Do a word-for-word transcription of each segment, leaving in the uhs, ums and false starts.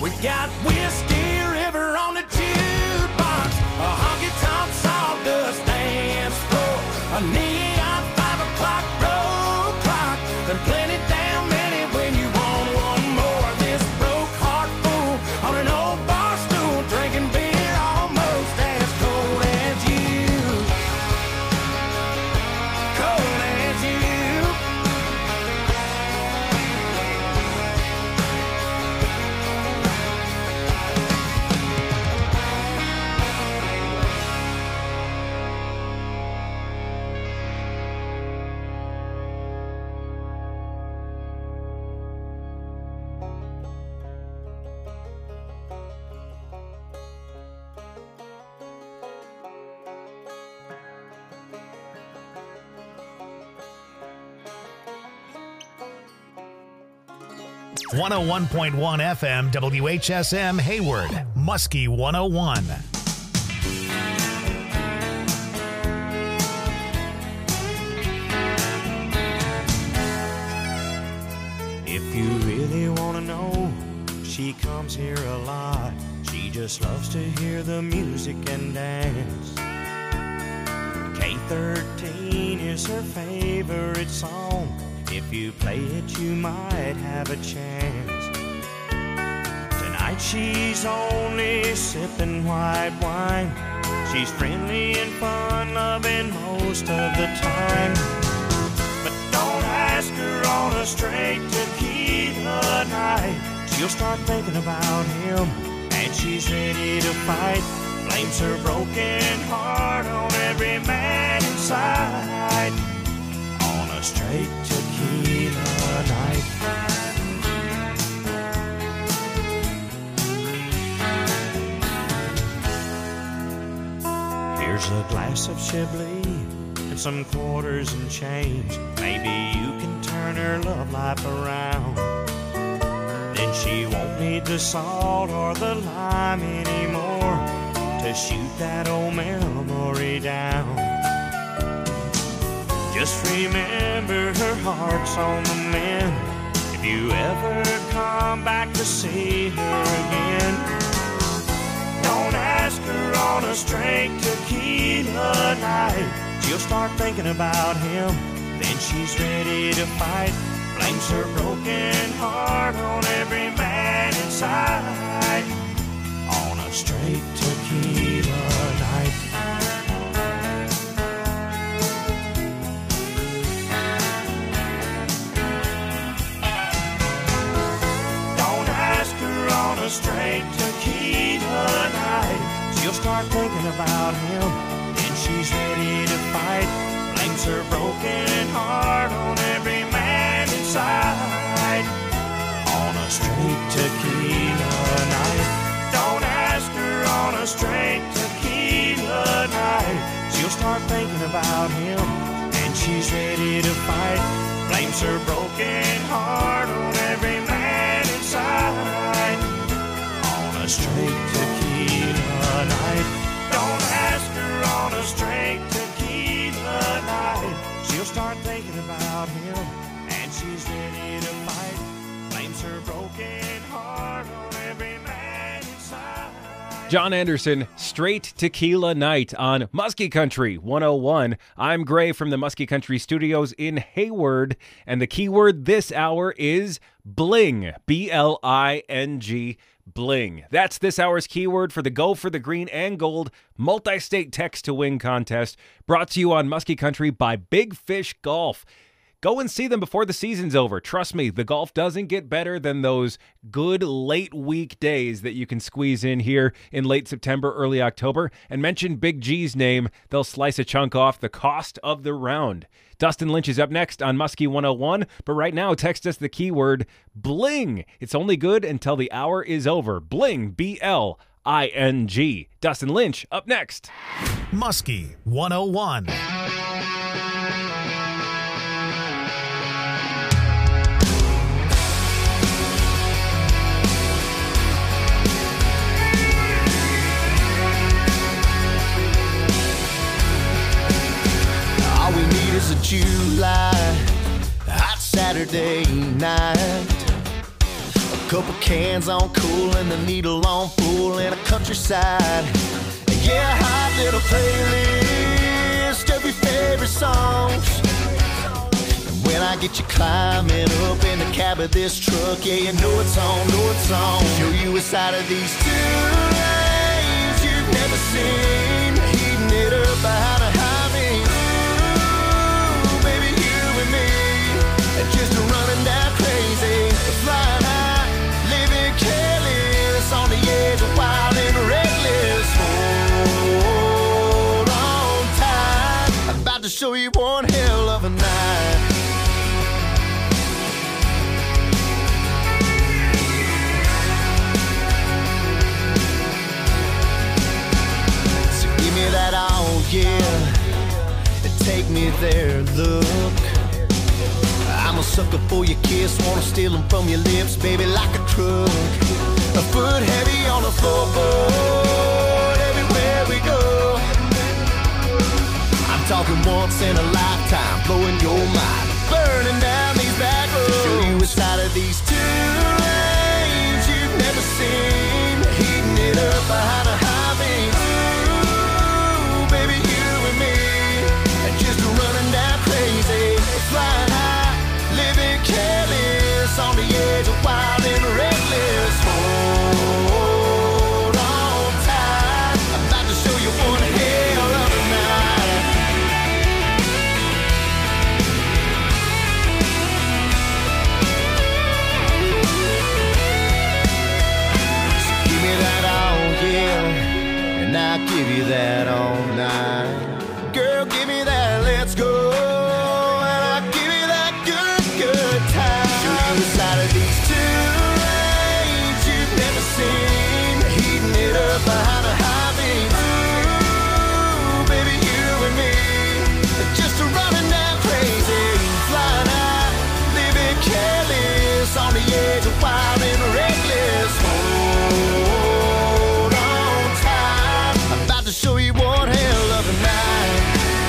We got Whiskey River on the jukebox, a honky-tonk sawdust dance floor, a neon five o'clock road clock, and plenty damn many when you want one more. This broke heart fool on an old bar stool, drinking beer almost as cold as you. Cold as you. one oh one point one F M, W H S M, Hayward, Muskie one oh one. If you really want to know, she comes here a lot. She just loves to hear the music and dance. K thirteen is her favorite song. If you play it, you might have a chance. Tonight she's only sipping white wine. She's friendly and fun-loving most of the time. But don't ask her on a straight tequila night. She'll start thinking about him, and she's ready to fight. Blames her broken heart on every man inside. On a straight tequila night. Here's a glass of Chablis and some quarters and change. Maybe you can turn her love life around. Then she won't need the salt or the lime anymore to shoot that old memory down. Just remember her heart's on the mend if you ever come back to see her again. Don't ask her on a straight tequila night. She'll start thinking about him, then she's ready to fight. Blames her broken heart on every man inside. On a straight tequila night. On a straight tequila night, she'll start thinking about him, then she's ready to fight. Blames her broken heart on every man inside. On a straight tequila night. Don't ask her on a straight tequila night. She'll start thinking about him, and she's ready to fight. Blames her broken heart on every man inside. On a straight tequila night. Don't ask her on a straight tequila night. She'll start thinking about him, and she's ready to fight. Blames her broken heart on every man inside. John Anderson, Straight Tequila Night on Muskie Country one oh one. I'm Gray from the Muskie Country Studios in Hayward, and the keyword this hour is bling, B L I N G, bling. That's this hour's keyword for the Go for the Green and Gold multi-state text-to-win contest, brought to you on Muskie Country by Big Fish Golf. Go and see them before the season's over. Trust me, the golf doesn't get better than those good late week days that you can squeeze in here in late September, early October. And mention Big G's name. They'll slice a chunk off the cost of the round. Dustin Lynch is up next on Muskie one oh one. But right now, text us the keyword bling. It's only good until the hour is over. Bling, B L I N G. Dustin Lynch up next. Muskie one oh one. All we need is a July hot Saturday night, a Couple cans on cool and the needle on full in a countryside. Yeah, hot little playlist of your favorite songs. When I get you climbing up in the cab of this truck, yeah, you know it's on, know it's on. Show you a side of these two lanes you've never seen. Heating it up behind a highway. Ooh, baby, you and me, and just running down crazy, flying high, living careless, on the edge of wild and reckless. Hold on tight, I'm about to show you one hell of a night. That oh yeah, and take me there, look. I'm a sucker for your kiss, wanna steal them from your lips, baby, like a truck. A foot heavy on the floorboard, everywhere we go. I'm talking once in a lifetime, blowing your mind, burning down these back roads. Show you a side of these two lanes you've never seen. Heating it up behind a highway. Baby, you and me, and just running down crazy, flying high, living careless, on the edge of wild and reckless. Hold on tight, I'm about to show you one hell of a night. So give me that oh yeah, and I'll give you that all night. Girl, give me that, let's go, and I'll give you that good, good time. Show you the side of these two lanes you've never seen. Heating it up behind a highway. Ooh, baby, you and me, just running down crazy, flying high, living careless, on the edge of wild and reckless. Hold on tight, I'm about to show you one hell of a night.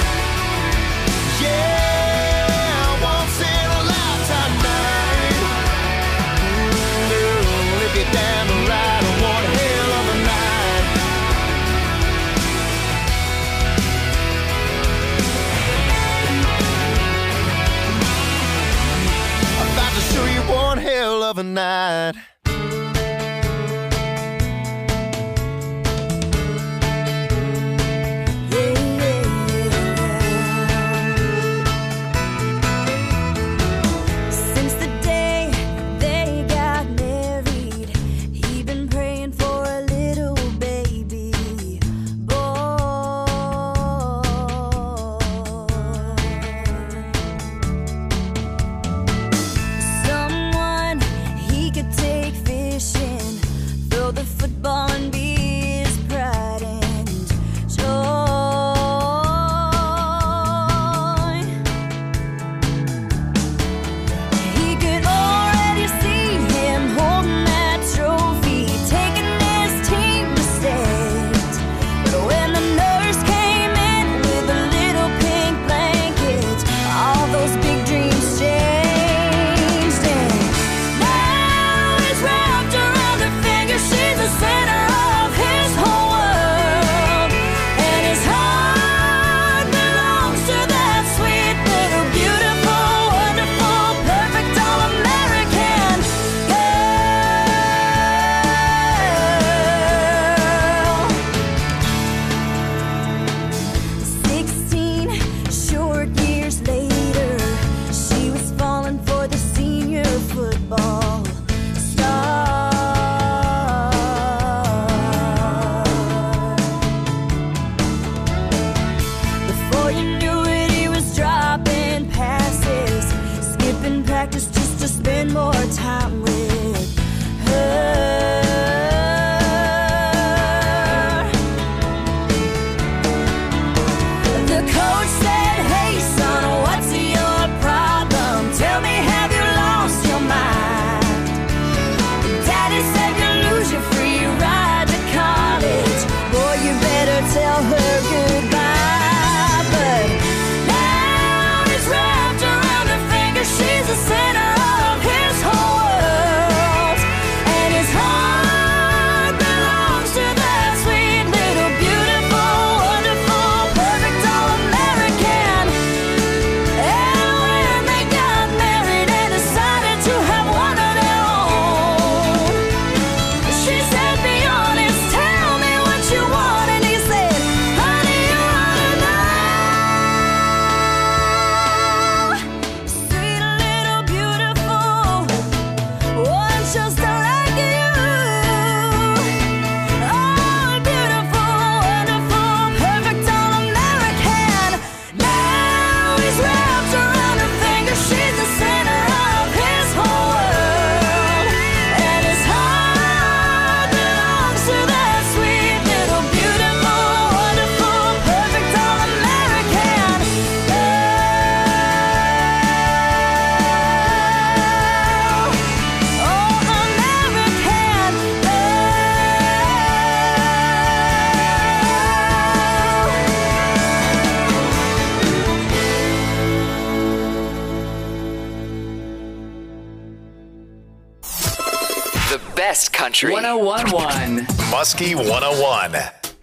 Yeah, once in a lifetime night. Mm, girl, if you're down to ride, one hell of a night. I'm about to show you one hell of a night. Someone he could take just like you. Oh, beautiful, wonderful, perfect, all American. Now he's wrapped around her finger. She's the center of his whole world, and his heart belongs to that sweet little beautiful, wonderful, perfect, all American girl. Oh, American The best country. one oh one point one. Muskie one oh one.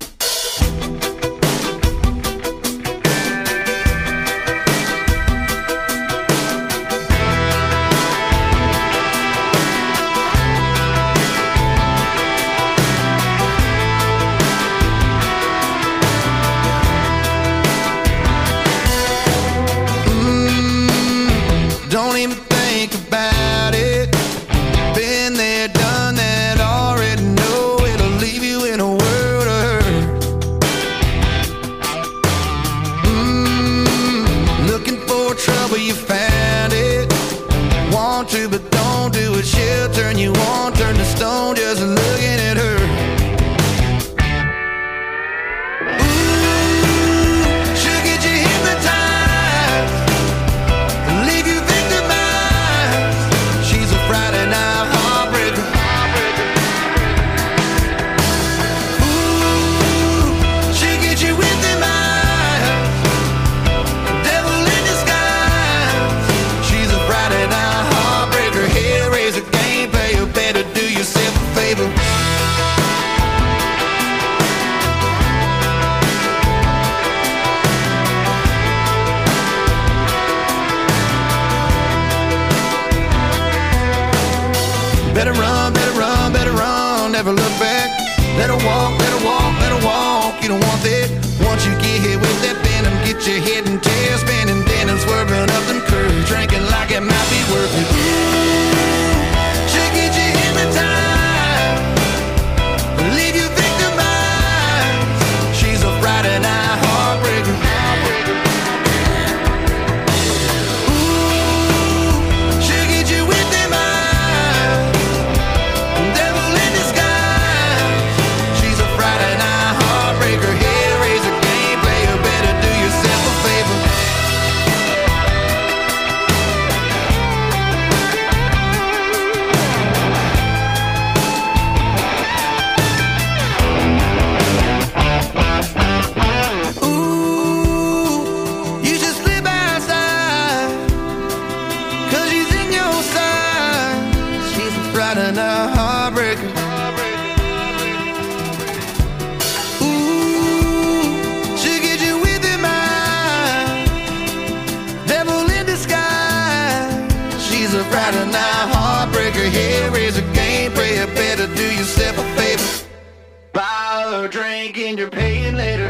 Don't even think about it. Been there, done that, already know it'll leave you in a world of hurt. Mm, looking for trouble, you found it. Want to, but don't do it. She'll turn you on, turn to stone, just looking at her. Ooh, she'll get you hypnotized, leave you victimized. She's a Friday night heartbreaker. Ooh, she'll get you with them eyes, devil in disguise. She's a Friday night heartbreaker. Hellraiser, gameplay, you better do yourself a favor. Better run, better run, better run, never look back. Let her walk, let her walk, let her walk. You don't want that. Once you get hit with that venom, get your head and tail spinning, then and swerving up them curves, drinking like it might be worth it. She'll get you hypnotized, leave you victimized. She's a Friday night heartbreaker. Ooh, she'll get you with them eyes, devil in disguise. She's a Friday night heartbreaker. Hellraiser, gameplay, you better do yourself a favor. Ooh, you should slip outside, 'cause she's in your side. She's a Friday night heartbreaker. Ooh, she'll get you with them eyes, devil in disguise. She's a Friday night heartbreaker. Hellraiser, gameplay, you better do yourself a favor. Buy her a drink and you're paying later.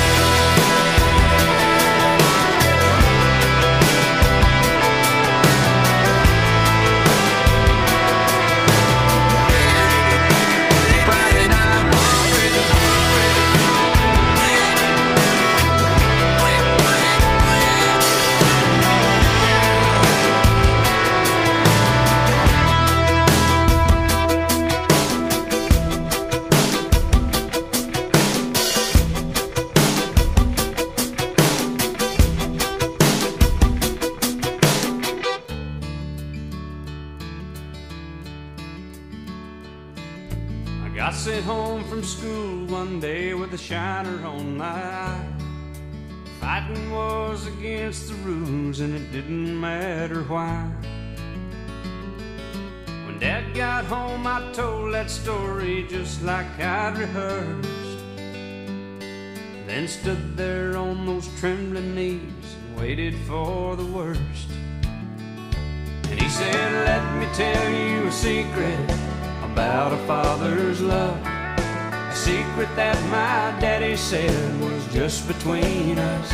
Friday night heartbreaker. I got sent home from school one day with a shiner on my eye. Fighting was against the rules and it didn't matter why. When Dad got home I told that story just like I'd rehearsed. Then stood there on those trembling knees and waited for the worst. And he said, let me tell you a secret about a father's love. A secret that my daddy said was just between us.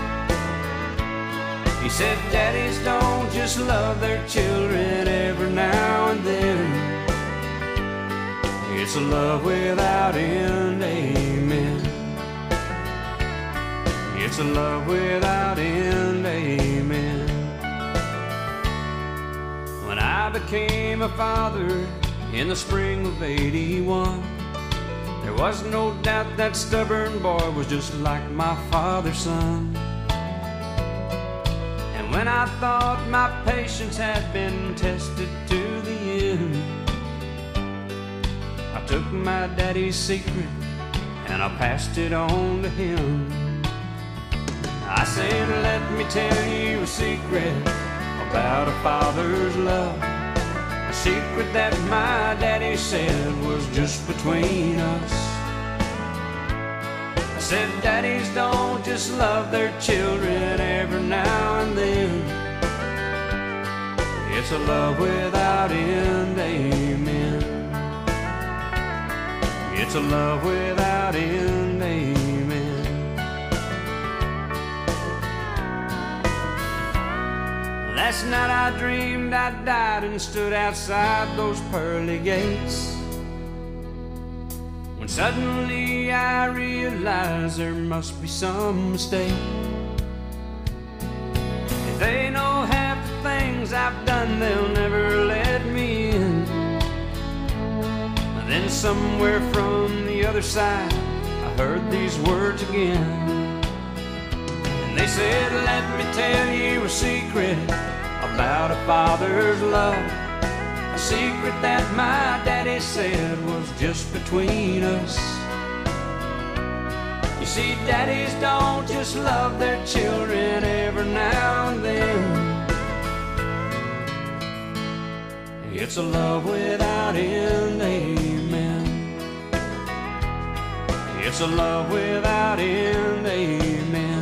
He said daddies don't just love their children every now and then. It's a love without end, amen. It's a love without end, amen. When I became a father in the spring of eighty-one, there was no doubt that stubborn boy was just like my father's son. And when I thought my patience had been tested to the end, I took my daddy's secret and I passed it on to him. I said, let me tell you a secret about a father's love, a secret that my daddy said was just between us. I said, daddies don't just love their children every now and then. It's a love without end, amen. It's a love without end, amen. Last night I dreamed I died and stood outside those pearly gates, when suddenly I realized there must be some mistake. If they know half the things I've done, they'll never let me in. And then somewhere from the other side I heard these words again. And they said, let me tell you a secret about a father's love, a secret that my daddy said was just between us. You see, daddies don't just love their children every now and then. It's a love without end, amen. It's a love without end, amen.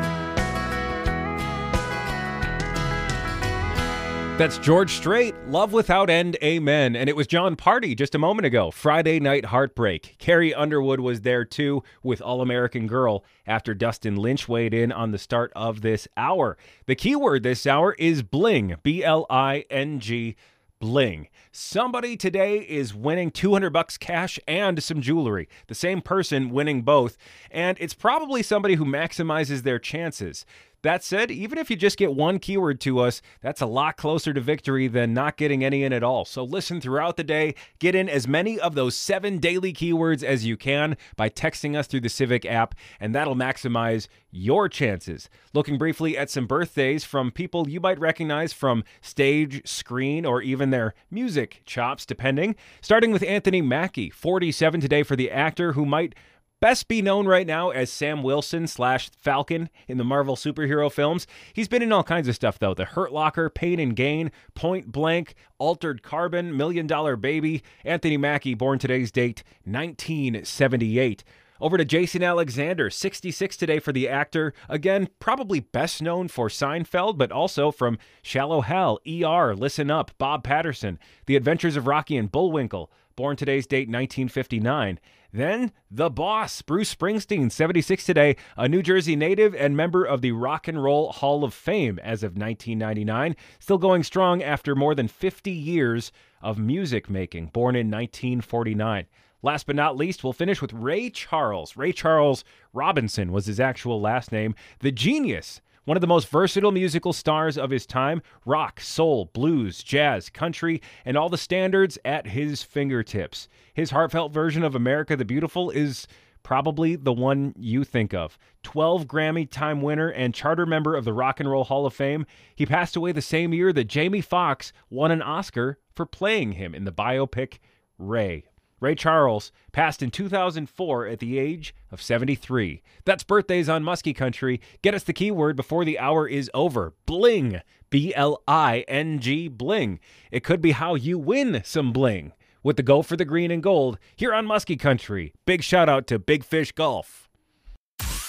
That's George Strait, Love Without End, Amen. And it was John Party just a moment ago, Friday Night Heartbreak. Carrie Underwood was there too with All-American Girl after Dustin Lynch weighed in on the start of this hour. The keyword this hour is bling, B L I N G, bling. Somebody today is winning two hundred bucks cash and some jewelry. The same person winning both. And it's probably somebody who maximizes their chances. That said, even if you just get one keyword to us, that's a lot closer to victory than not getting any in at all. So listen throughout the day, get in as many of those seven daily keywords as you can by texting us through the Civic app, and that'll maximize your chances. Looking briefly at some birthdays from people you might recognize from stage, screen, or even their music chops, depending. Starting with Anthony Mackie, forty-seven today for the actor who might best be known right now as Sam Wilson slash Falcon in the Marvel superhero films. He's been in all kinds of stuff, though. The Hurt Locker, Pain and Gain, Point Blank, Altered Carbon, Million Dollar Baby. Anthony Mackie, born today's date, nineteen seventy-eight. Over to Jason Alexander, sixty-six today for the actor. Again, probably best known for Seinfeld, but also from Shallow Hal, E R, Listen Up, Bob Patterson, The Adventures of Rocky and Bullwinkle. Born today's date, nineteen fifty-nine. Then, the boss, Bruce Springsteen, seventy-six today, a New Jersey native and member of the Rock and Roll Hall of Fame as of nineteen ninety-nine. Still going strong after more than fifty years of music making, born in nineteen forty-nine. Last but not least, we'll finish with Ray Charles. Ray Charles Robinson was his actual last name. The genius. One of the most versatile musical stars of his time, rock, soul, blues, jazz, country, and all the standards at his fingertips. His heartfelt version of America the Beautiful is probably the one you think of. twelve Grammy time winner and charter member of the Rock and Roll Hall of Fame, he passed away the same year that Jamie Foxx won an Oscar for playing him in the biopic Ray. Ray Charles passed in two thousand four at the age of seventy-three. That's birthdays on Muskie Country. Get us the keyword before the hour is over. Bling. B L I N G, bling. It could be how you win some bling with the Go for the Green and Gold here on Muskie Country. Big shout out to Big Fish Golf.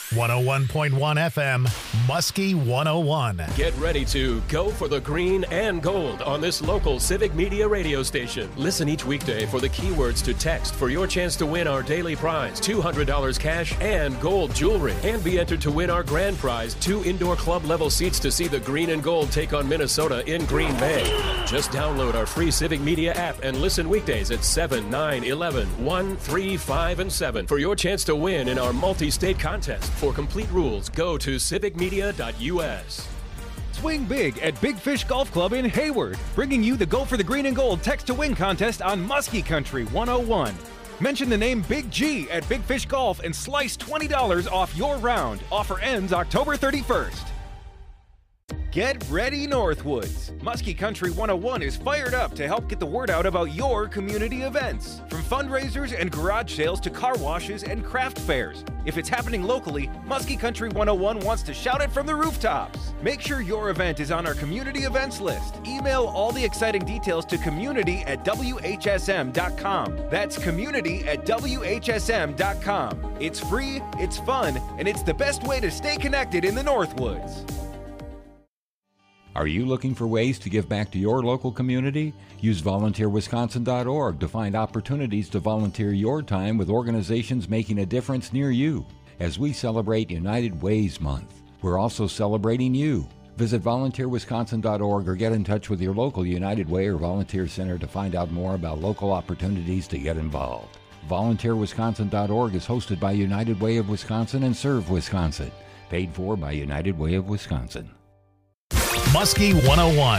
one oh one point one F M, Muskie one oh one. Get ready to go for the green and gold on this local Civic Media radio station. Listen each weekday for the keywords to text for your chance to win our daily prize, two hundred dollars cash and gold jewelry. And be entered to win our grand prize, two indoor club level seats to see the green and gold take on Minnesota in Green Bay. Just download our free Civic Media app and listen weekdays at seven, nine, eleven, one, three, five, and seven for your chance to win in our multi-state contest. For complete rules, go to civic media dot U S. Swing big at Big Fish Golf Club in Hayward, bringing you the Go for the Green and Gold Text to Win contest on Muskie Country one oh one. Mention the name Big G at Big Fish Golf and slice twenty dollars off your round. Offer ends October thirty-first. Get ready, Northwoods. Muskie Country one oh one is fired up to help get the word out about your community events. From fundraisers and garage sales to car washes and craft fairs. If it's happening locally, Muskie Country one oh one wants to shout it from the rooftops. Make sure your event is on our community events list. Email all the exciting details to community at W H S M dot com. That's community at W H S M dot com. It's free, it's fun, and it's the best way to stay connected in the Northwoods. Are you looking for ways to give back to your local community? Use volunteer wisconsin dot org to find opportunities to volunteer your time with organizations making a difference near you. As we celebrate United Ways Month, we're also celebrating you. Visit volunteer wisconsin dot org or get in touch with your local United Way or volunteer center to find out more about local opportunities to get involved. volunteer wisconsin dot org is hosted by United Way of Wisconsin and Serve Wisconsin. Paid for by United Way of Wisconsin. Muskie one oh one.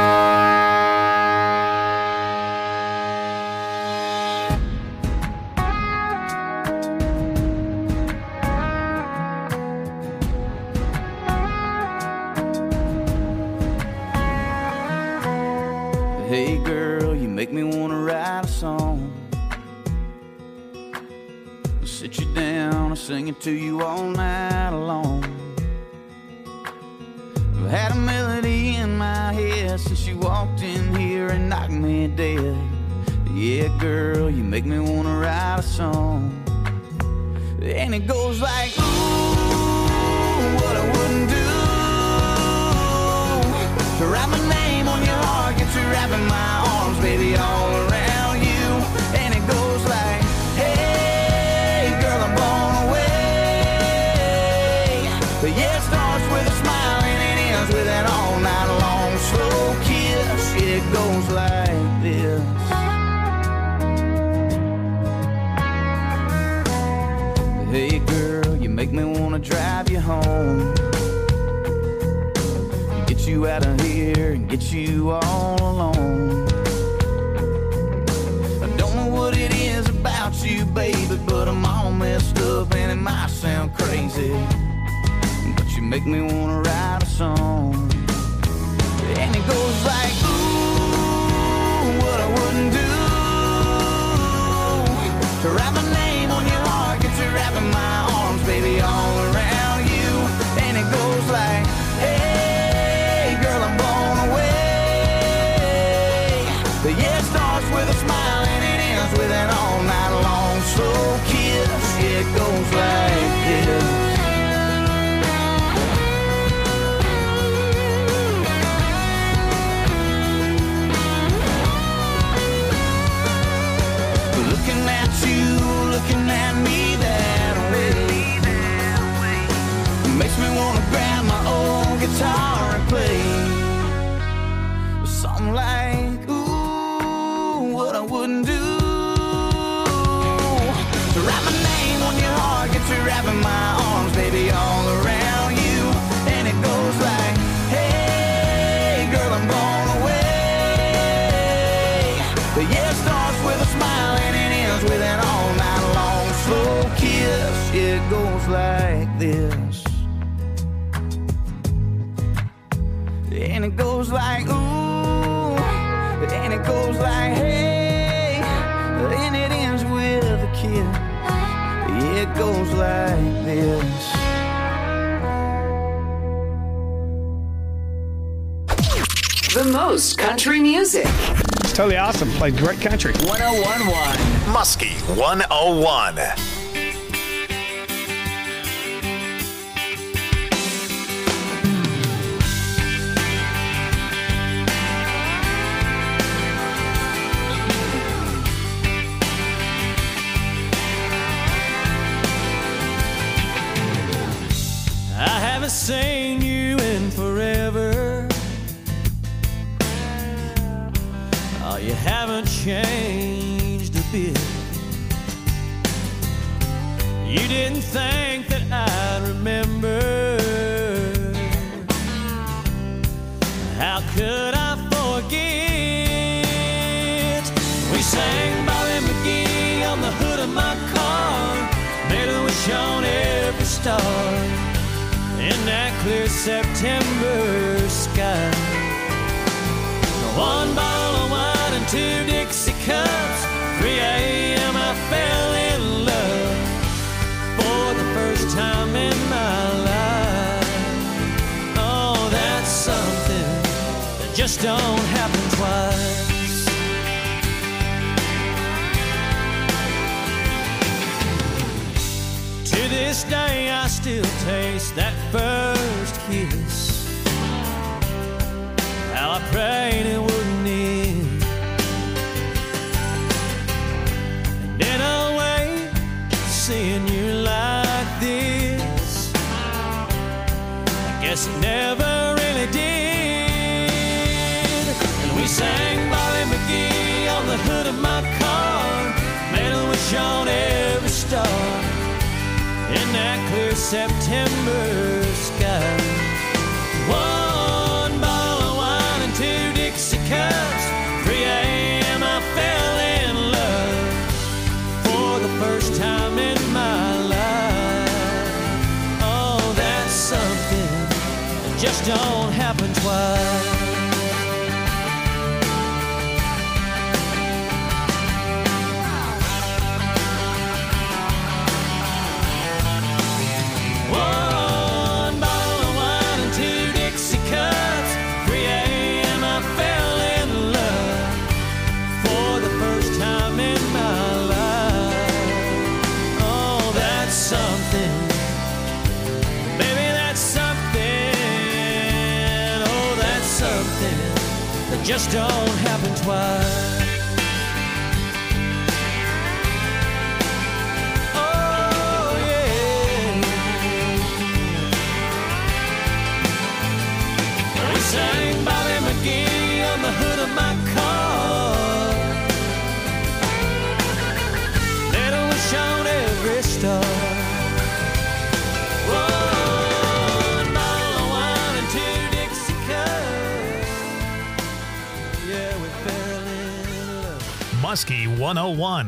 Hey girl, you make me wanna write a song. I'll sit you down and sing it to you all night long. I've had a melody in my head since you walked in here and knocked me dead. Yeah, girl, you make me wanna write a song. And it goes like, ooh, what I wouldn't do to write my name on your heart, get you wrapping my arms, baby, all around you. And it goes like, hey, girl, I'm blown away. But yeah, it starts with a smile and it ends with an all night long slow kiss. It goes like this. Hey girl, you make me wanna drive you home, get you out of here and get you all alone. I don't know what it is about you, baby, but I'm all messed up and it might sound crazy, but you make me wanna write a song. And it goes like, ooh, what I wouldn't do to write my name on your heart, get you wrapping my arms, baby, all around you. And it goes like, hey, girl, I'm blown away. But yeah, it starts with a smile and it ends with an all night long slow kiss. It goes like this. Looking at you, looking at me that way, makes me wanna grab my old guitar and play something like, ooh, what I wouldn't do to write my name on your heart, get you wrapping my arms, baby, all around you. And it goes like, hey, girl, I'm blown away. But yeah, it starts with a smile and it ends with an all night long slow kiss. It goes like this. And it goes like, ooh, and it goes like, hey, and it ends with a kiss. It goes like this. The most country music. It's totally awesome. Played great country. one oh one point one. Muskie one oh one. changed a bit. You didn't think that I'd remember. How could I forget? We sang Bobby McGee on the hood of my car, made a wish on every star in that clear September sky. One bottle of wine and two Dixie cups, three a.m. I fell in love for the first time in my life. Oh, that's something that just don't happen twice. To this day I still taste that first kiss. How I prayed it wouldn't end. And in a way, seeing you like this, I guess it never really did. And we sang Bobby McGee on the hood of my car, made a wish on every star in that clear September sky. One bottle of wine and two Dixie cups, three a.m. I fell in love for the first time in my life. Oh, that's something that just don't happen twice. Just don't happen twice. Oh, yeah. We sang Bobby McGee on the hood of my car, made a wish on every star. Muskie one oh one.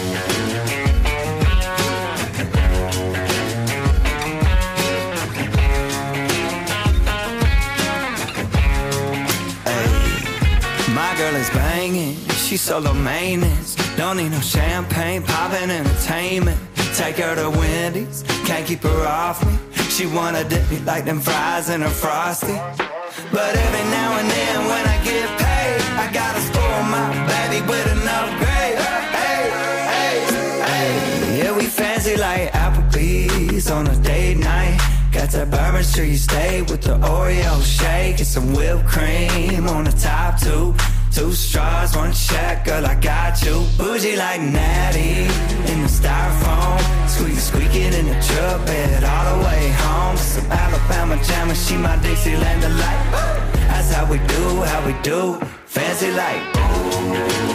My girl is banging, she's solo maintenance. Don't need no champagne, poppin' entertainment. Take her to Wendy's, can't keep her off me. She wanna dip me like them fries in her Frosty. But every now and then when I get paid, I gotta spoil my baby with an upgrade. Hey, hey, hey. Yeah, we fancy like Applebee's on a date night. Got that Bourbon Street steak with the Oreo shake and some whipped cream on the top two. Two straws, one check, girl, I got you. Bougie like Natty in the styrofoam. Squeaky, squeaking in the truck bed all the way home. Some Alabama jam and she my Dixieland delight. That's how we do, how we do. Fancy like ooh.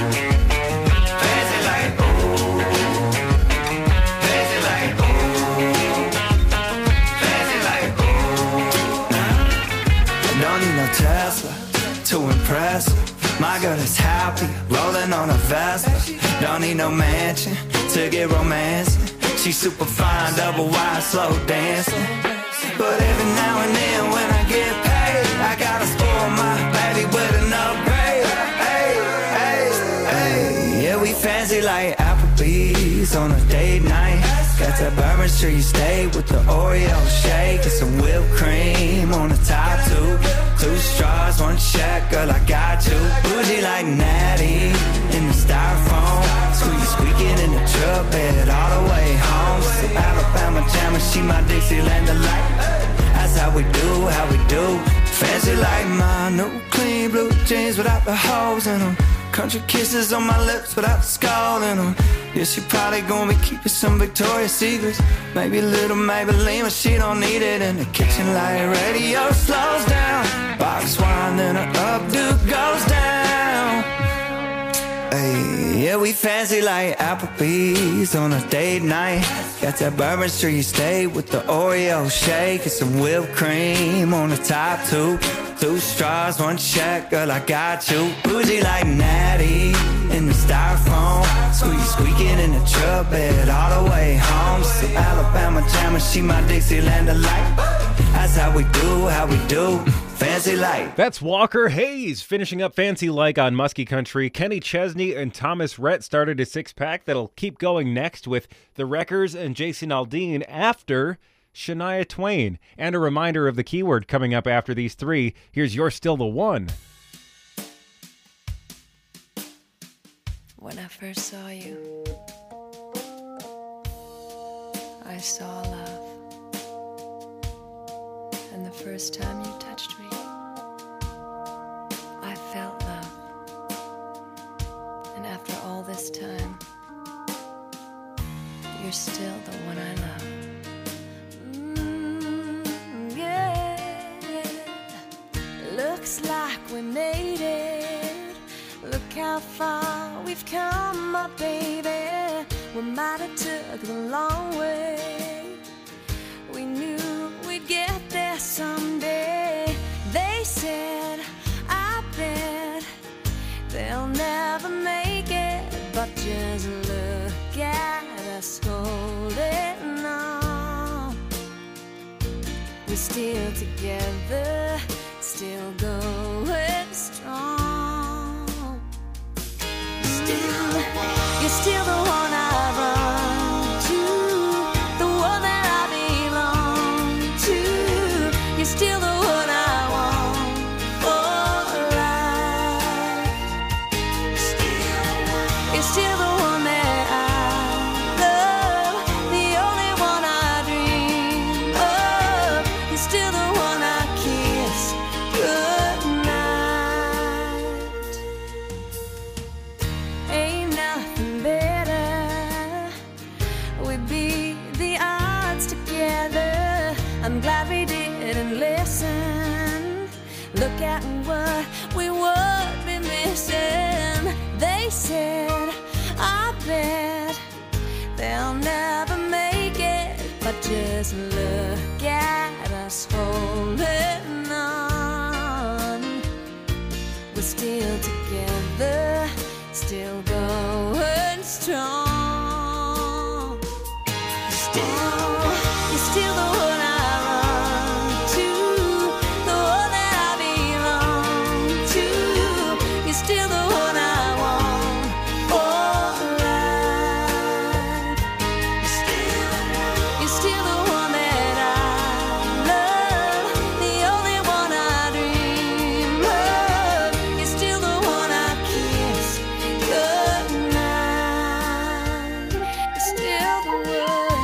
Fancy like ooh. Fancy like ooh. Fancy like ooh. I don't need no Tesla to impress her. My girl is happy, rolling on a Vespa. Don't need no mansion to get romancing. She's super fine, double wide, slow dancing. But every now and then when I get paid, I gotta spoil my baby with an upgrade. Hey, hey, hey. Yeah, we fancy like Applebee's on a date night. Got that Bourbon Street steak with the Oreo shake and some whipped cream on the top two. Two straws, one check, girl, I got you. Bougie like Natty in the styrofoam. Squeaky, squeaking in the truck bed all the way home. Some Alabama jam and she my Dixieland delight. That's how we do, how we do. Fancy like my new clean blue jeans without the holes in them. Country kisses on my lips without the skull in them. Yeah, she probably gonna be keeping some Victoria's Secrets. Maybe a little Maybelline, but she don't need it. In the kitchen light radio slows down. Box wine, then her updo goes down. Hey, yeah, we fancy like Applebee's on a date night. Got that Bourbon Street steak with the Oreo shake and some whipped cream on the top two. Two straws, one check, girl, I got you. Bougie like Natty in the styrofoam. Squeak, squeaking in the truck bed all the way home. So Alabama jammer, she my Dixieland delight. That's how we do, how we do. Fancy Like. That's Walker Hayes finishing up Fancy Like on Muskie Country. Kenny Chesney and Thomas Rhett started a six-pack that'll keep going next with the Wreckers and Jason Aldean after Shania Twain. And a reminder of the keyword coming up after these three. Here's You're Still the One. When I first saw you, I saw love. And the first time you touched me, I felt love. And after all this time, you're still the one I love. Mm, yeah. Looks like we made it. Look how far we've come, my baby. We might have took the long way. We knew we'd get there someday. They said, I bet they'll never make it. But just look at us holding on. We're still together, still going strong. Still, you're still the one I run to, the one that I belong to. You're still the one I want for life. Still, you're still the one that I love, the only one I dream of. You're still the one I kiss goodnight. Ain't nothing better. We beat the odds together. I'm glad we didn't listen. Look at what we would be missing. They said, I bet they'll never make it. But just look at us holding on. We're still together, still going strong. Still, you're still the one I run to, the one that I belong to. You're still the one I want for life. Still, you're still the one that I love, the only one I dream of. You're still the one I kiss goodnight. You're still the one.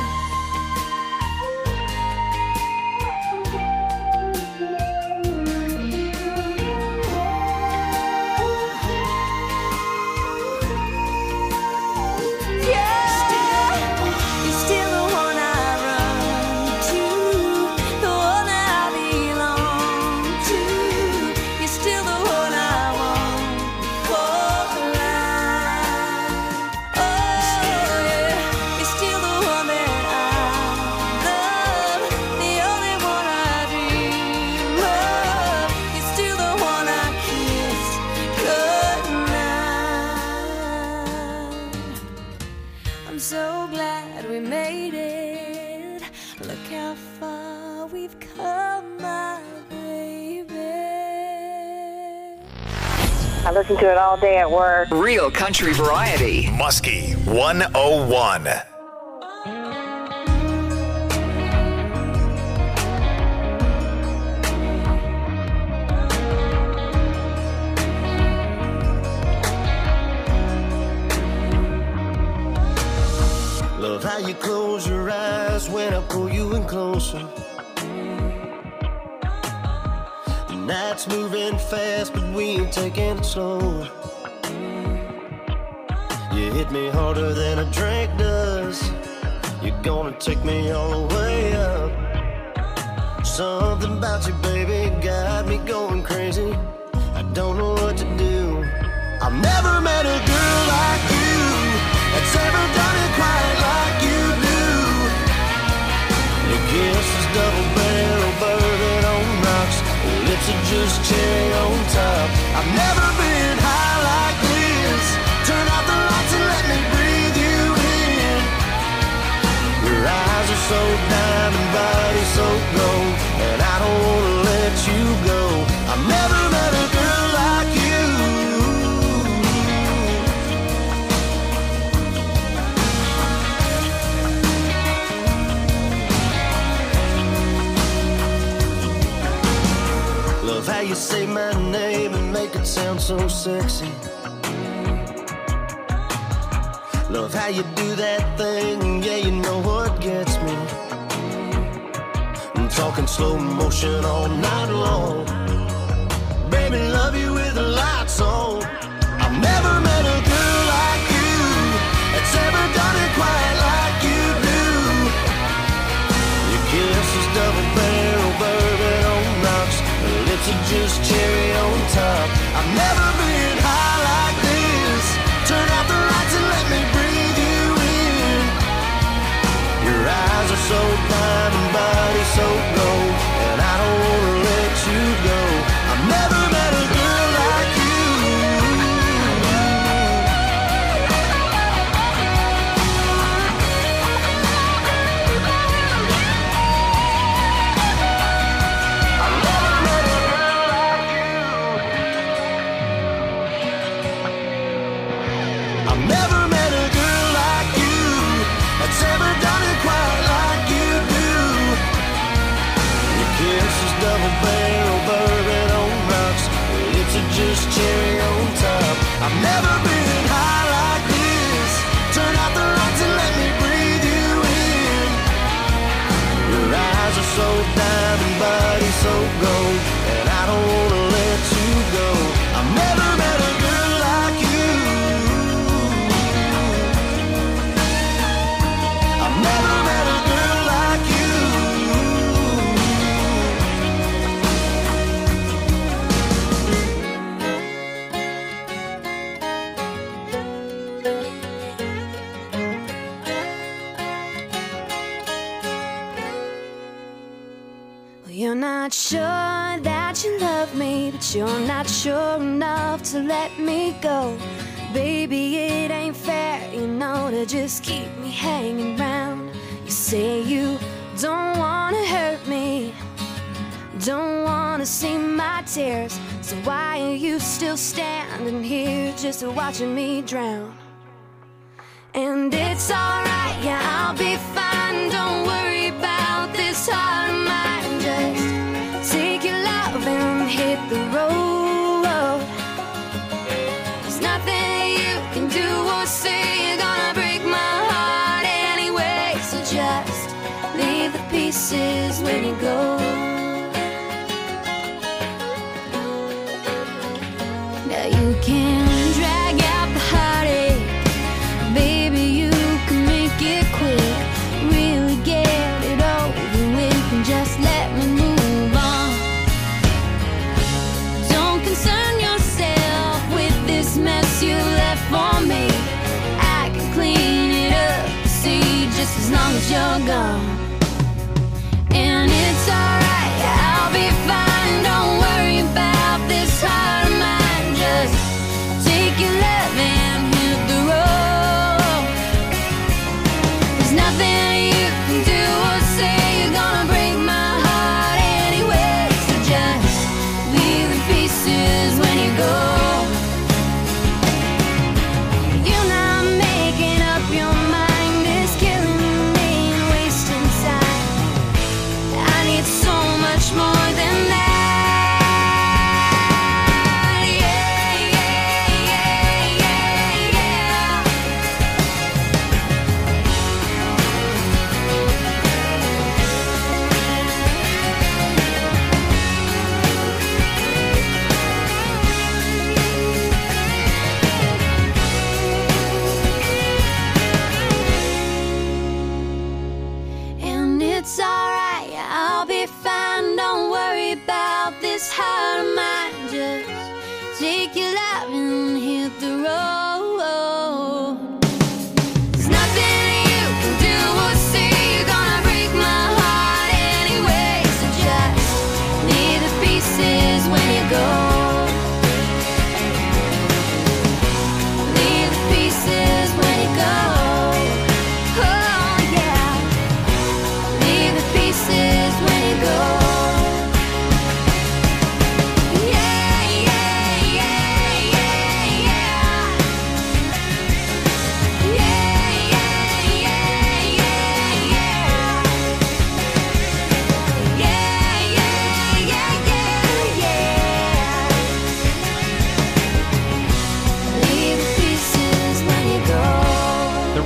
You're still the one I run to, the one that I belong to. You're still the one I want for life. Oh yeah, you're still the one that I love, the only one I dream of. You're still the one I kiss goodnight. I'm so glad we made it. Look how far we've come, my baby. I listen to it all day at work. Real country variety. Muskie one oh one. Love how you close your eyes when I pull you in closer. The night's moving fast, but we ain't taking it slow. You hit me harder than a drink does. You're gonna take me all the way up. Something about you, baby, got me going crazy. I don't know what to do. I I've never met a girl like you that's ever done it quite like you do. Your kiss is double barrel bourbon on rocks, your lips are just cherry on top. I've never been high like this. Turn out the lights and let me breathe you in. Your eyes are so diamond, body so gold, and I don't wanna let you go. I've never met a girl like you. Love how you say my name and make it sound so sexy. Love how you do that thing, yeah, you know what gets me. I'm talking slow motion all night long. Baby, love you with the lights on. I've never met a girl like you that's ever done it quite like you do. Your kiss is double barrel bourbon on rocks, your lips are just cherry on top. I've never been high like this. Turn out the lights and let me breathe you in. Your eyes are so diamond, body so gold, and I don't wanna let you go. I've never met a girl like you. I've never met a girl like you. I've never met a girl like you that's ever done it quite like you do. Your kiss is double barrel bourbon on rocks, your lips are just cherry on top. I've never been high like this. Turn out the lights and let me breathe you in. Your eyes are so diamond, body so gold, and I don't wanna let you go. I've never met a girl like you. I've never met a girl like you. Well, you're not sure that you love me, but you're not sure enough to let me go. Baby, it ain't fair, you know, to just keep me hanging round. You say you don't wanna hurt me, don't wanna see my tears, so why are you still standing here just watching me drown? And it's alright, yeah, I'll be fine, don't worry about this heart of mine. Just take your love and hit the road. There's nothing you can do or say, you're gonna break my heart anyway, so just leave the pieces when you go. Now you can drag out the heartache, baby, you can make it quick, really get it over with and just let me move on. Don't concern yourself with this mess you left for me, I can clean it up, see, just as long as you're gone. And it's alright, I'll be fine, don't worry about this heart of mine, just take your love and hit the road. There's nothing you can do or say, you're gonna break my heart anyway, so just leave the pieces when you go. You're not making up your mind, it's killing me and wasting time. I need so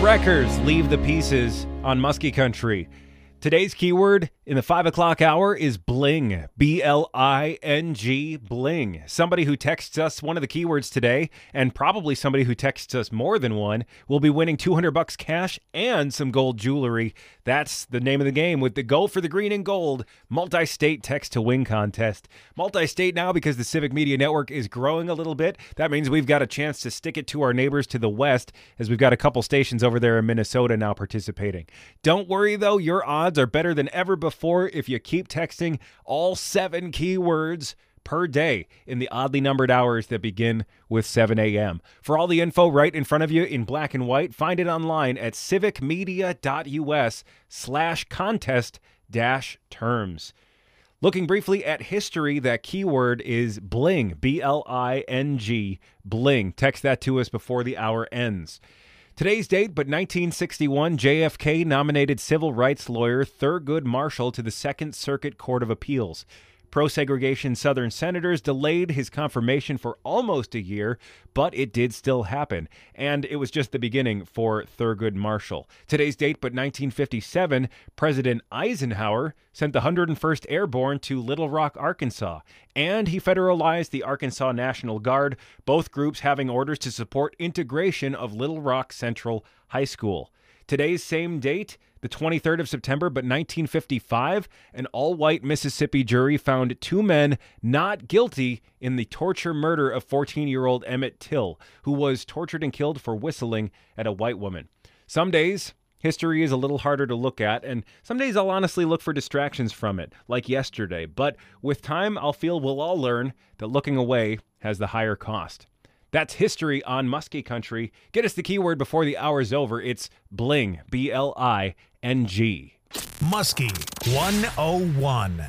Wreckers, Leave the Pieces on Muskie Country. Today's keyword in the five o'clock hour is bling. B L I N G, bling. Somebody who texts us one of the keywords today, and probably somebody who texts us more than one, will be winning two hundred bucks cash and some gold jewelry. That's the name of the game with the Go for the Green and Gold multi-state text to win contest. Multi-state now because the Civic Media Network is growing a little bit. That means we've got a chance to stick it to our neighbors to the west, as we've got a couple stations over there in Minnesota now participating. Don't worry though, your odds are better than ever before if you keep texting all seven keywords per day in the oddly numbered hours that begin with seven a.m. For all the info right in front of you in black and white, find it online at civicmedia.us slash contest dash terms. Looking briefly at history, that keyword is bling, B L I N G, bling. Text that to us before the hour ends. Today's date, but nineteen sixty-one, J F K nominated civil rights lawyer Thurgood Marshall to the Second Circuit Court of Appeals. Pro-segregation Southern senators delayed his confirmation for almost a year, but it did still happen, and it was just the beginning for Thurgood Marshall. Today's date, but nineteen fifty-seven, President Eisenhower sent the one hundred first Airborne to Little Rock, Arkansas, and he federalized the Arkansas National Guard, both groups having orders to support integration of Little Rock Central High School. Today's same date, the twenty-third of September, but nineteen fifty-five, an all-white Mississippi jury found two men not guilty in the torture murder of fourteen-year-old Emmett Till, who was tortured and killed for whistling at a white woman. Some days, history is a little harder to look at, and some days I'll honestly look for distractions from it, like yesterday. But with time, I'll feel we'll all learn that looking away has the higher cost. That's history on Muskie Country. Get us the keyword before the hour's over. It's bling, B L I N G. Muskie one oh one.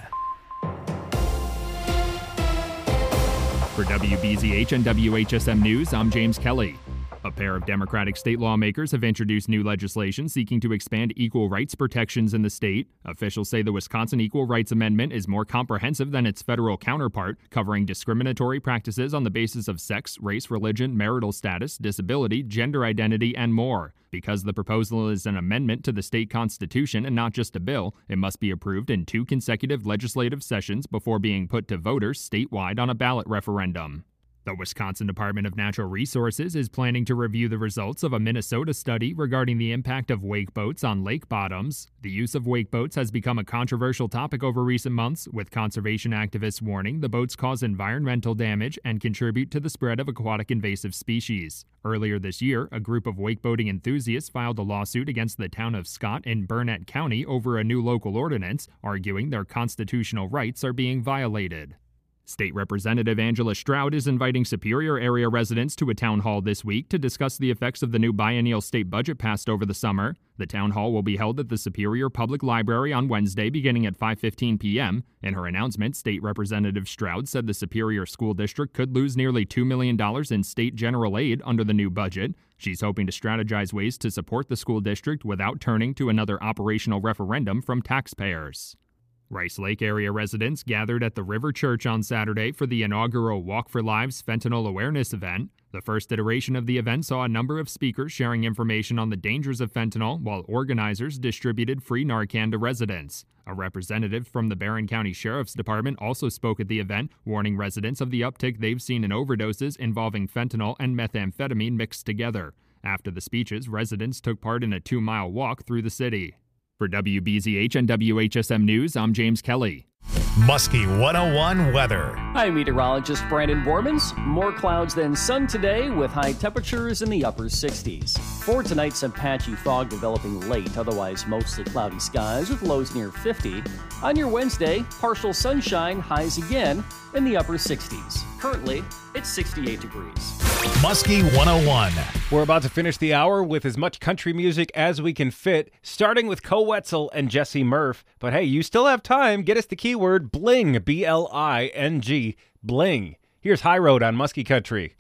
For W B Z H and W H S M News, I'm James Kelly. A pair of Democratic state lawmakers have introduced new legislation seeking to expand equal rights protections in the state. Officials say the Wisconsin Equal Rights Amendment is more comprehensive than its federal counterpart, covering discriminatory practices on the basis of sex, race, religion, marital status, disability, gender identity, and more. Because the proposal is an amendment to the state constitution and not just a bill, it must be approved in two consecutive legislative sessions before being put to voters statewide on a ballot referendum. The Wisconsin Department of Natural Resources is planning to review the results of a Minnesota study regarding the impact of wake boats on lake bottoms. The use of wake boats has become a controversial topic over recent months, with conservation activists warning the boats cause environmental damage and contribute to the spread of aquatic invasive species. Earlier this year, a group of wakeboarding enthusiasts filed a lawsuit against the town of Scott in Burnett County over a new local ordinance, arguing their constitutional rights are being violated. State Representative Angela Stroud is inviting Superior area residents to a town hall this week to discuss the effects of the new biennial state budget passed over the summer. The town hall will be held at the Superior Public Library on Wednesday beginning at five fifteen p.m. In her announcement, State Representative Stroud said the Superior School District could lose nearly two million dollars in state general aid under the new budget. She's hoping to strategize ways to support the school district without turning to another operational referendum from taxpayers. Rice Lake area residents gathered at the River Church on Saturday for the inaugural Walk for Lives fentanyl awareness event. The first iteration of the event saw a number of speakers sharing information on the dangers of fentanyl, while organizers distributed free Narcan to residents. A representative from the Barron County Sheriff's Department also spoke at the event, warning residents of the uptick they've seen in overdoses involving fentanyl and methamphetamine mixed together. After the speeches, residents took part in a two-mile walk through the city. For W B Z H and W H S M News, I'm James Kelly. Muskie one oh one weather. I'm meteorologist Brandon Bormans. More clouds than sun today with high temperatures in the upper sixties. For tonight, some patchy fog developing late, otherwise mostly cloudy skies with lows near fifty. On your Wednesday, partial sunshine, highs again in the upper sixties. Currently, it's sixty-eight degrees. Muskie one oh one. We're about to finish the hour with as much country music as we can fit, starting with Co Wetzel and Jesse Murph. But hey, you still have time. Get us the keyword bling, B L I N G, bling. Here's High Road on Muskie Country.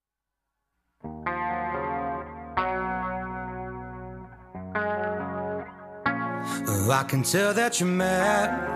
I can tell that you're mad,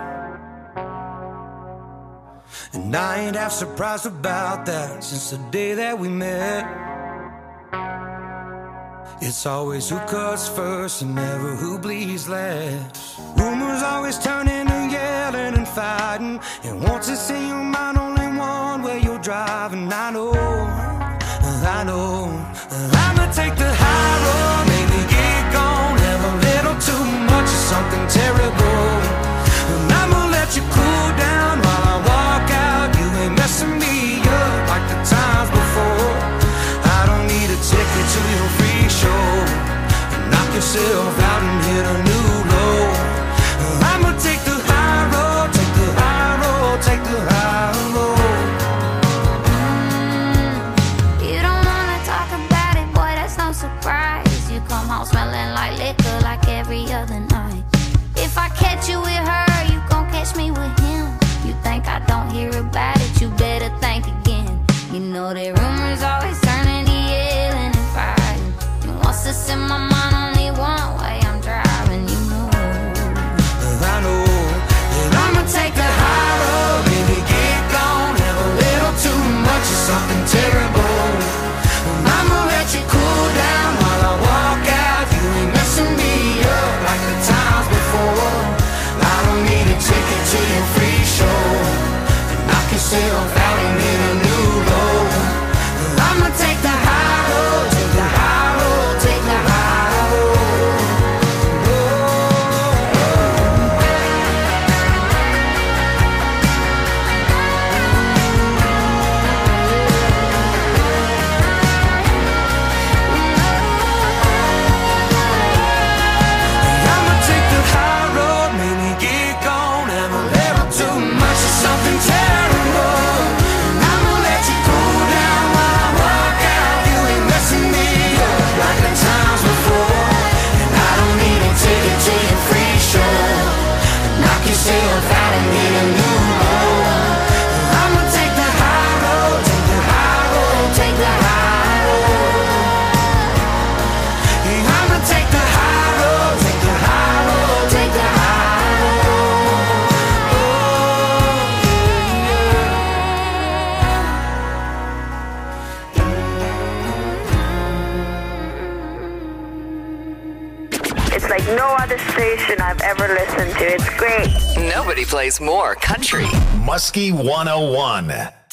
and I ain't half surprised about that since the day that we met. It's always who cuts first and never who bleeds last. Rumors always turn into yelling and fighting, and once it's in your mind, only one way you're driving. I know, I know, I'ma take the high road, maybe get gone, have a little too much of something terrible, and I'ma let you cool down while I walk out. You ain't messing me up like the times before. I don't need a ticket to your free show. Knock yourself out and hit a new low. I'ma take the high road, take the high road, take the high road. You don't wanna talk about it, boy, that's no surprise. You come home smelling like liquor like every other night. If I catch you with her, you gon' catch me with him. You think I don't hear about it, you better think again. You know that rumors always turn into yelling and fighting, and once it's in my mind, only one way I'm driving, you know. I know that I'ma take the high road, baby, get gone, have a little too much of something terrible, and I'ma let you cool down while I walk out. You ain't messing me up like the times before. I don't need a ticket to your free show, and knock yourself out and hit a new low. I'ma take the high road, take the high road, take the high road. I'ma take the high road, maybe get gone, have a little too much of something terrible, and I'ma let you cool down while I walk out. You ain't messing me up like the times before, and I don't need a ticket to your free show. Knock yourself out and hit a new low. I'ma take the high road, take the high road, take the high road. Yeah, I'ma take the high road, take the high road, take the high road. It's like no other station I've ever listened to. It's great. Nobody plays more country. Muskie one oh one.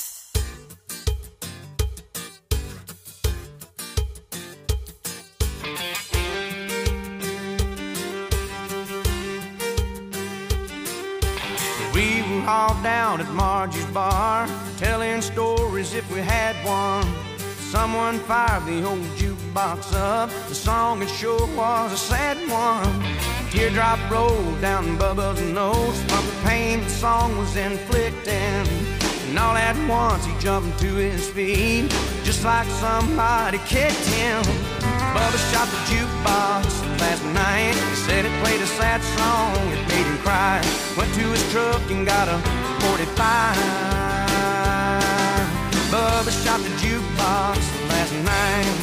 We were all down at Margie's bar, telling stories if we had one. Someone fired the old jukebox up. The song it sure was a sad one. A teardrop rolled down Bubba's nose from the pain the song was inflicting. And all at once he jumped to his feet, just like somebody kicked him. Bubba shot the jukebox last night. He said it played a sad song, it made him cry. Went to his truck and got a forty-five. Bubba shot the jukebox last night.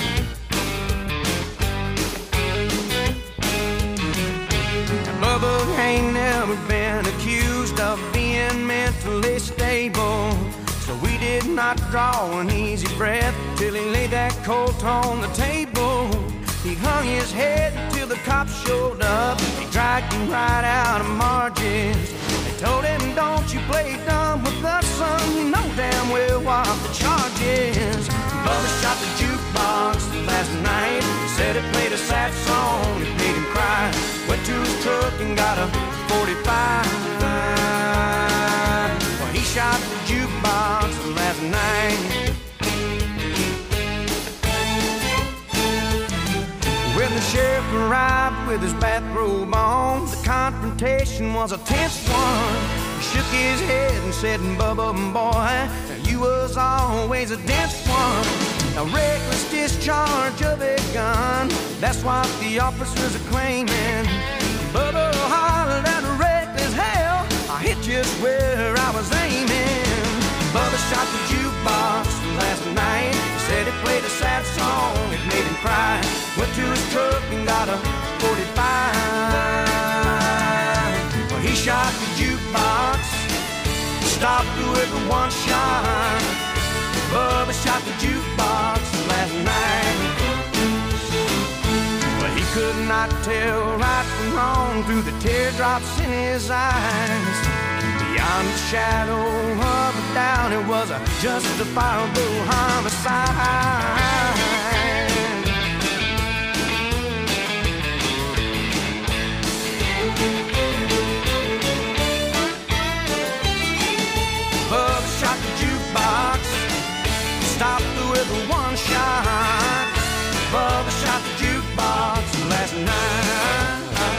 Now Bubba ain't never been accused of being mentally stable, so we did not draw an easy breath till he laid that colt on the table. He hung his head until the cops showed up. They dragged him right out of Margie's. They told him, don't you play dumb with us, son. You know damn well what the charge is. Bubba shot the jukebox last night. He said it played a sad song, it made him cry. Went to his truck and got a forty-five. Well, he shot the jukebox last night. When the sheriff arrived with his bathrobe on, the confrontation was a tense one. He shook his head and said, Bubba, boy, you was always a dense one. A reckless discharge of a gun, that's what the officers are claiming. Bubba hollered at a reckless hell, I hit just where I was aiming. Bubba shot the jukebox last night. He said it played a sad song, it made him cry. Went to his truck and got a forty-five. Well, he shot the jukebox, stopped with a one shot. Bubba shot the jukebox last night. could not tell right from wrong through the teardrops in his eyes. Beyond the shadow of a doubt, it was a justifiable homicide. Bub shot the jukebox, stopped with one shot. Bubba shot the jukebox last night.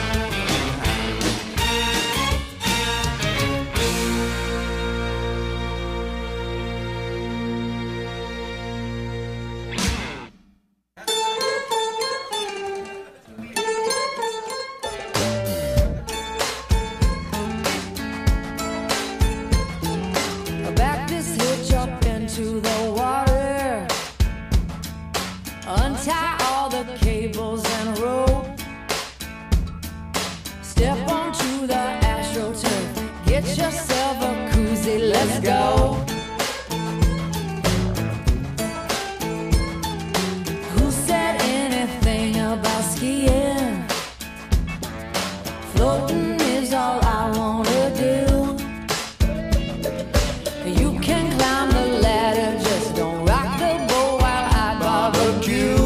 Back this hitch up into the water. Untie all the cables and rope. Step onto the AstroTurf. Get yourself a koozie, let's go. Who said anything about skiing? Floating is all I wanna do. You can climb the ladder, just don't rock the boat while I barbecue.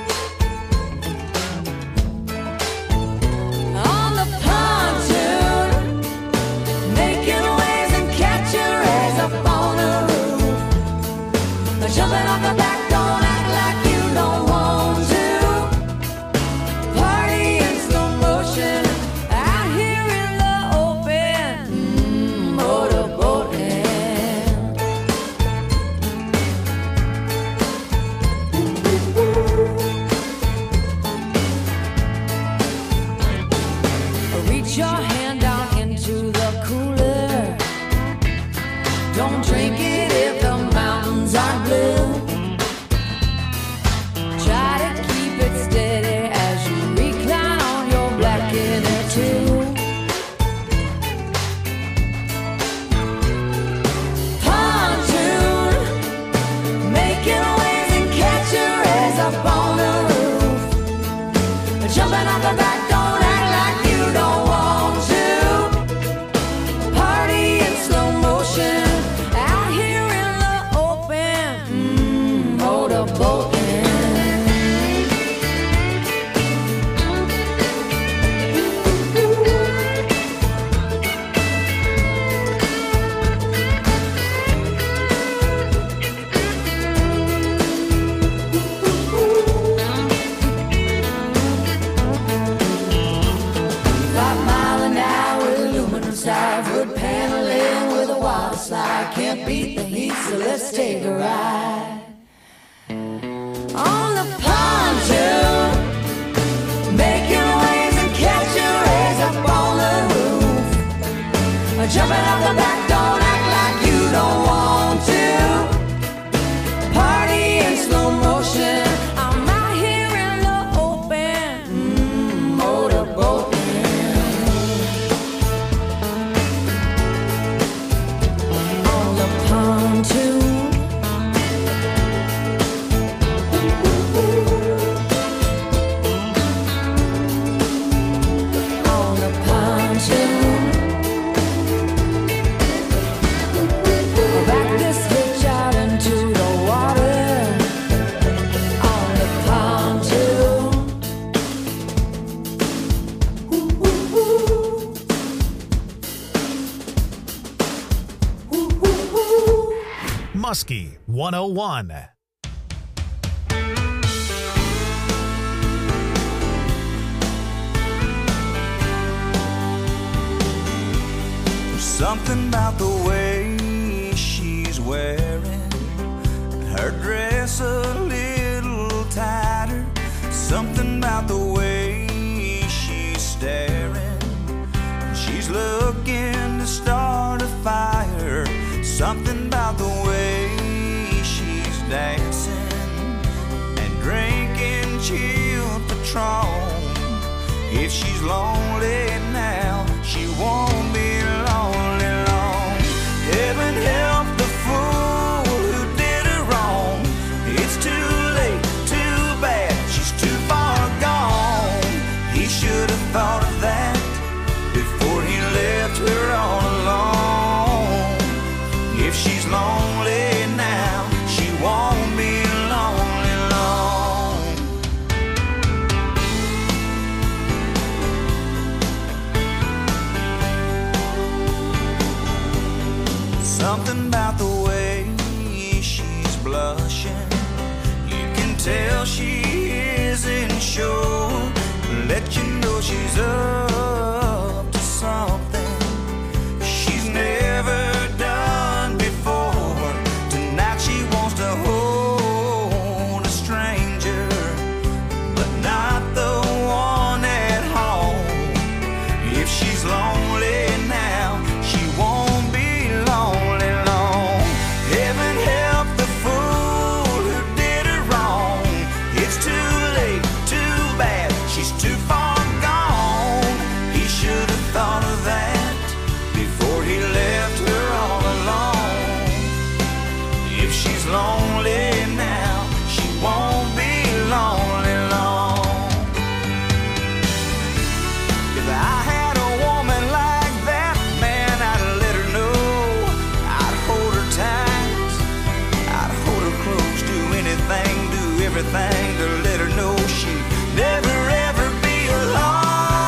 On the pontoon, making waves and catching rays up on the roof. Jumping off the back, don't act like you don't want to. Party in slow motion, out here in the open. Mm, motorboating. Reach your hand down into the cooler. Don't drink it if the mountains are blue. Try to keep it steady as you recline on your black inner tube. Pontoon, making waves and catching rays up on the roof. Jumping off the back, don't act like you don't want to. Party in slow motion, out here in the open. Mm, motorboating. Five mile an hour, aluminum sides, wood paneling with a water slide. Can't beat the heat, so let's take a ride. On the pontoon, making waves and catching rays up on the roof. Jumping off the back, don't act like you don't want to. Party in slow motion, I'm out here in the open. Mm, motorboating. On the pontoon. On the pontoon. Back this hitch out into the water. On the pontoon. Muskie one oh one. Something about the way she's wearing her dress a little tighter. Something about the way she's staring. She's looking to start a fire. Something about the way she's dancing and drinking chilled Patron. If she's lonely now, she won't be lonely long. Heaven help the fool who did her wrong. It's too late, too bad, she's too far gone. should have thought of that before he left her all alone. If she's lonely now, she won't be lonely long. Something about the way she's blushing, you can tell she isn't sure. Let you know she's up to something she's never done before. Tonight she wants to hold a stranger, but not the one at home. If she's lonely now, she won't be lonely long. Heaven help the fool who did her wrong. It's too late, too bad, she's too far gone. He should have thought of that before he left her all alone. If she's lonely now, she won't be lonely long. If I had a woman like that, man, I'd let her know. I'd hold her tight, I'd hold her close, do anything, do everything to let her know she'd never ever be alone.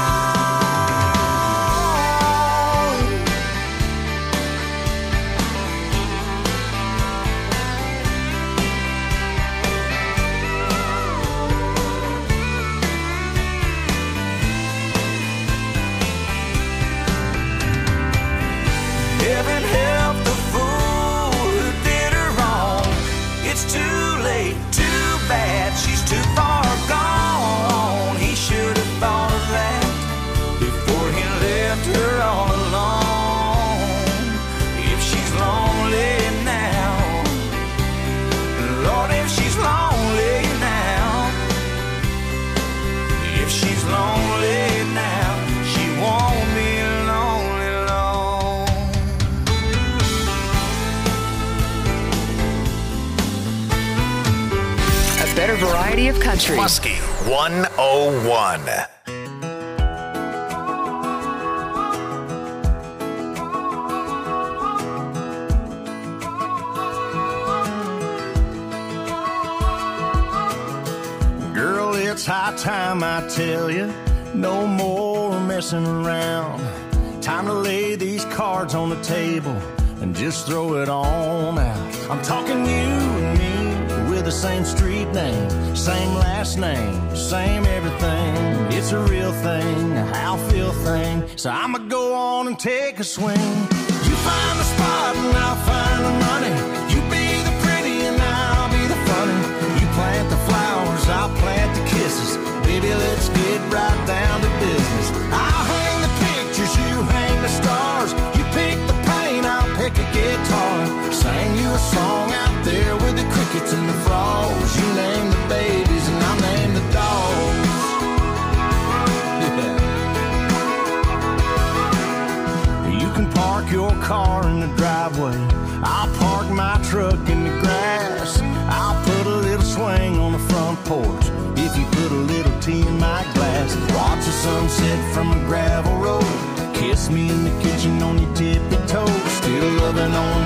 Heaven help the fool who did her wrong. It's too late, too bad, she's too far gone. He should have thought of that before he left her all alone. If she's lonely now, Lord, if she's lonely now, if she's lonely now, she won't be lonely long. A better variety of country. Muskie one oh one. Girl, it's high time I tell you, no more messing around. Time to lay these cards on the table and just throw it on out. I'm talking you and me with the same street name, same last name, same everything. It's a real thing, a how feel thing. So I'ma go on and take a swing. You find the spot and I'll find the money. You be the pretty and I'll be the funny. You plant the flowers, I'll plant the kisses. Baby, let's get right down to business. I'll hang the pictures, you hang the stars. You pick the paint, I'll pick a guitar. Sing you a song out there with the crickets and the frogs. You name the babies and I'll name the dogs. Yeah. You can park your car in the driveway. I'll park my truck in the grass. I'll put a little swing on the front porch if you put a little tea in my glass. Watch the sunset from a gravel road. Kiss me in the kitchen on your tippy toes. Still loving on